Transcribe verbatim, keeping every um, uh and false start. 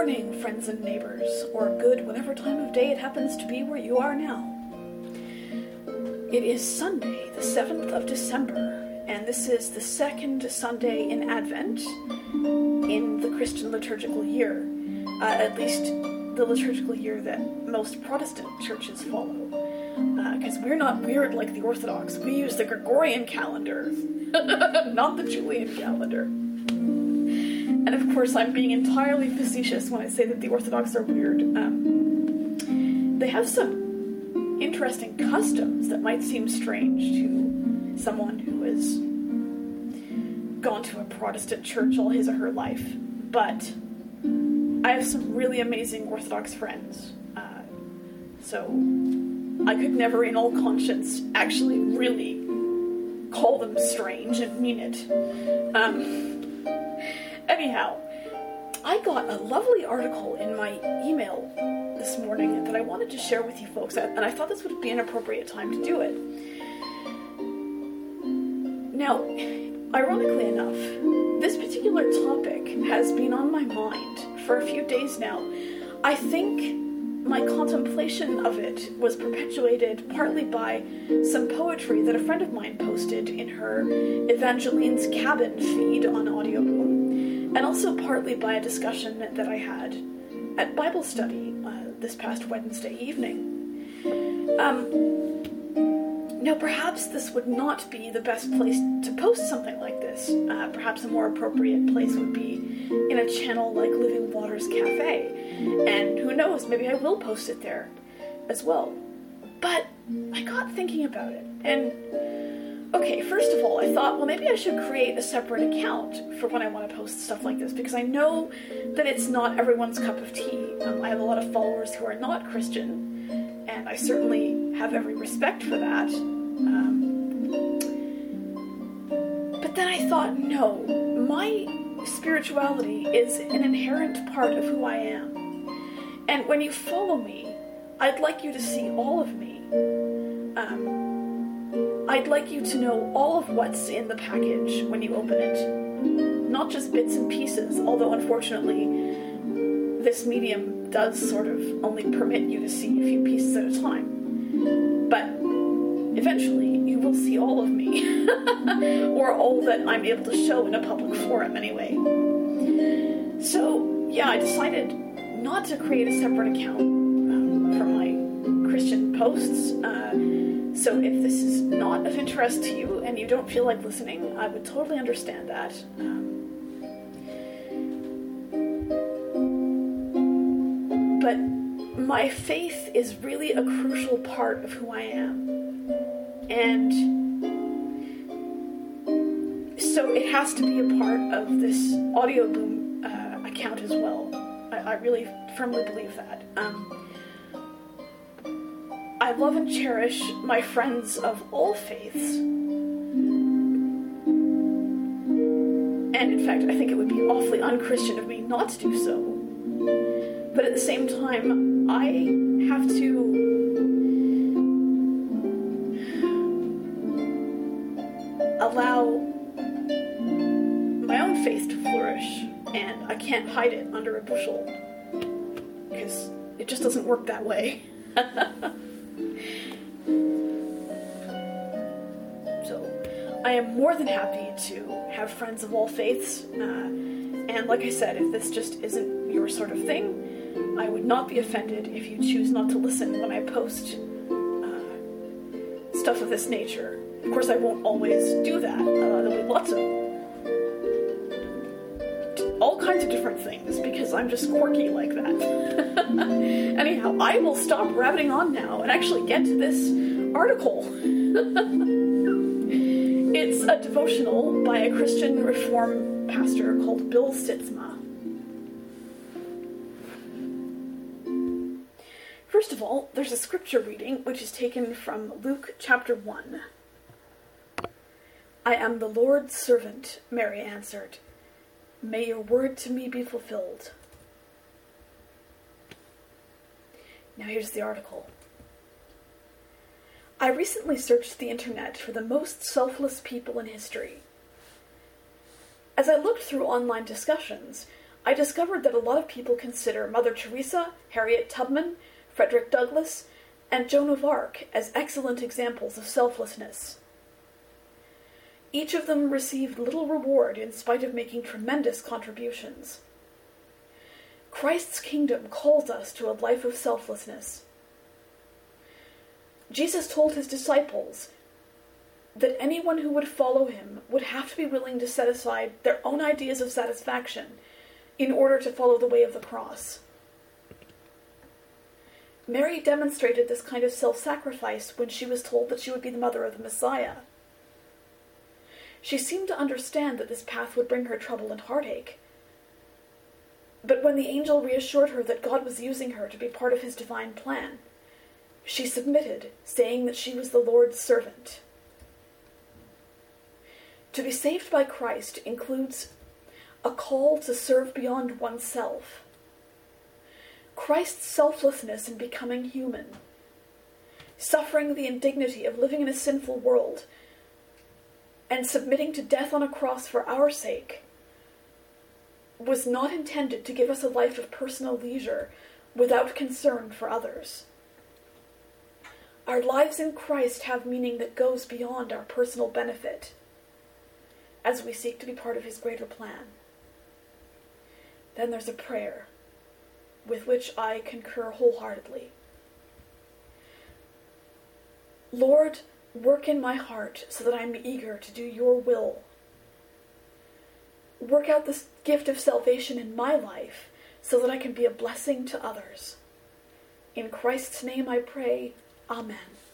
morning, friends and neighbors, or good whatever time of day it happens to be where you are now. It is Sunday, the seventh of December, and this is the second Sunday in Advent in the Christian liturgical year, uh, at least the liturgical year that most Protestant churches follow. Because uh, we're not weird like the Orthodox. We use the Gregorian calendar, not the Julian calendar. And of course, I'm being entirely facetious when I say that the Orthodox are weird. Um, they have some interesting customs that might seem strange to someone who has gone to a Protestant church all his or her life. But I have some really amazing Orthodox friends. Uh, so I could never, in all conscience, actually really call them strange and mean it. Um... Anyhow, I got a lovely article in my email this morning that I wanted to share with you folks, and I thought this would be an appropriate time to do it. Now, ironically enough, this particular topic has been on my mind for a few days now. I think my contemplation of it was perpetuated partly by some poetry that a friend of mine posted in her Evangeline's Cabin feed on Audioboom, and also partly by a discussion that I had at Bible study uh, this past Wednesday evening. Um, now, perhaps this would not be the best place to post something like this. Uh, perhaps a more appropriate place would be in a channel like Living Waters Cafe. And who knows, maybe I will post it there as well. But I got thinking about it, and okay, first of all, I thought, well, maybe I should create a separate account for when I want to post stuff like this, because I know that it's not everyone's cup of tea. Um, I have a lot of followers who are not Christian, and I certainly have every respect for that. Um, but then I thought, no, my spirituality is an inherent part of who I am. And when you follow me, I'd like you to see all of me. Um... I'd like you to know all of what's in the package when you open it. Not just bits and pieces, although unfortunately this medium does sort of only permit you to see a few pieces at a time. But eventually you will see all of me. Or all that I'm able to show in a public forum anyway. So yeah, I decided not to create a separate account um, for my Christian posts. Uh, So if this is not of interest to you and you don't feel like listening, I would totally understand that. Um, but my faith is really a crucial part of who I am. And so it has to be a part of this Audioboom uh, account as well. I, I really firmly believe that. Um, I love and cherish my friends of all faiths. And in fact, I think it would be awfully unchristian of me not to do so. But at the same time, I have to allow my own faith to flourish, and I can't hide it under a bushel, because it just doesn't work that way. I am more than happy to have friends of all faiths, uh, and like I said, if this just isn't your sort of thing, I would not be offended if you choose not to listen when I post uh, stuff of this nature. Of course, I won't always do that. Uh, there'll be lots of all kinds of different things, because I'm just quirky like that. Anyhow, I will stop rabbiting on now and actually get to this article. It's a devotional by a Christian Reform pastor called Bill Sitzma. First of all, there's a scripture reading which is taken from Luke chapter one. I am the Lord's servant, Mary answered. May your word to me be fulfilled. Now here's the article. I recently searched the internet for the most selfless people in history. As I looked through online discussions, I discovered that a lot of people consider Mother Teresa, Harriet Tubman, Frederick Douglass, and Joan of Arc as excellent examples of selflessness. Each of them received little reward in spite of making tremendous contributions. Christ's kingdom calls us to a life of selflessness. Jesus told his disciples that anyone who would follow him would have to be willing to set aside their own ideas of satisfaction in order to follow the way of the cross. Mary demonstrated this kind of self-sacrifice when she was told that she would be the mother of the Messiah. She seemed to understand that this path would bring her trouble and heartache. But when the angel reassured her that God was using her to be part of his divine plan, she submitted, saying that she was the Lord's servant. To be saved by Christ includes a call to serve beyond oneself. Christ's selflessness in becoming human, suffering the indignity of living in a sinful world, and submitting to death on a cross for our sake, was not intended to give us a life of personal leisure without concern for others. Our lives in Christ have meaning that goes beyond our personal benefit, as we seek to be part of his greater plan. Then there's a prayer, with which I concur wholeheartedly. Lord, work in my heart so that I am eager to do your will. Work out this gift of salvation in my life so that I can be a blessing to others. In Christ's name I pray, Amen.